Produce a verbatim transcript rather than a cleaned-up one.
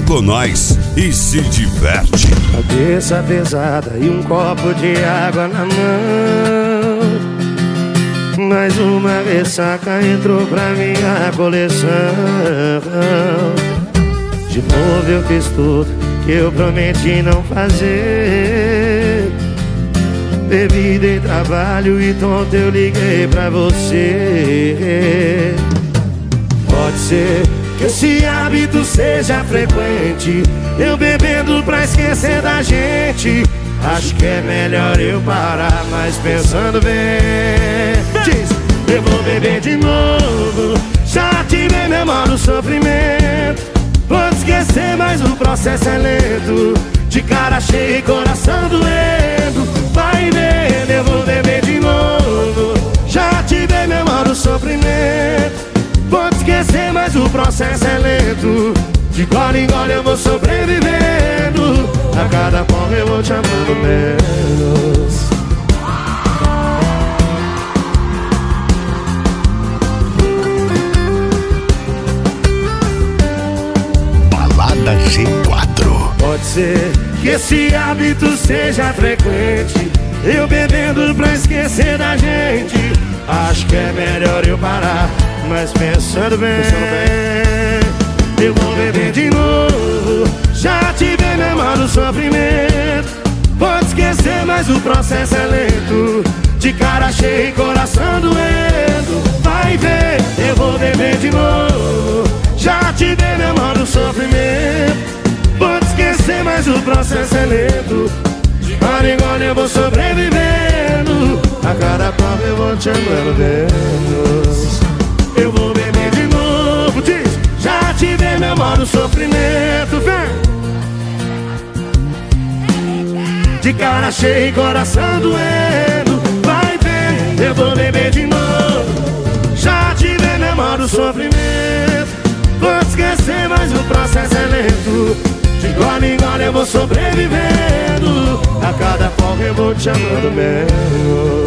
com nós e se diverte. Cabeça pesada e um copo de água na mão. Mais uma ressaca entrou pra minha coleção. De novo eu fiz tudo que eu prometi não fazer. Bebi, dei trabalho e tonto eu liguei pra você. Pode ser que esse hábito seja frequente, eu bebendo pra esquecer da gente. Acho que é melhor eu parar, mas pensando bem, diz, eu vou beber de novo. Já tive memória do sofrimento. Vou esquecer, mas o processo é lento. De cara cheia e coração doendo. Vai vendo, eu vou beber de novo. Já tive memória do sofrimento. Vou te esquecer, mas o processo é lento. De gole em gole eu vou sobrevivendo. A cada porra eu vou te amando menos. Balada G quatro. Pode ser que esse hábito seja frequente, eu bebendo pra esquecer da gente. Acho que é melhor eu parar, mas pensando bem, eu vou beber de novo. Já tive memória do sofrimento. Pode esquecer, mas o processo é lento. De cara cheia e coração doendo. Vai ver, eu vou beber de novo. Já tive memória do sofrimento. Pode esquecer, mas o processo é lento. De gole em gole eu vou sobrevivendo. A cada prova eu vou te amando menos. Eu vou beber de novo, diz. Já tive memória do sofrimento, vem. De cara cheia e coração doendo. Vai ver, eu vou beber de novo. Já tive memória do sofrimento. Vou te esquecer, mas o processo é lento. De gole em gole eu vou sobrevivendo. A cada folga eu vou te amando menos.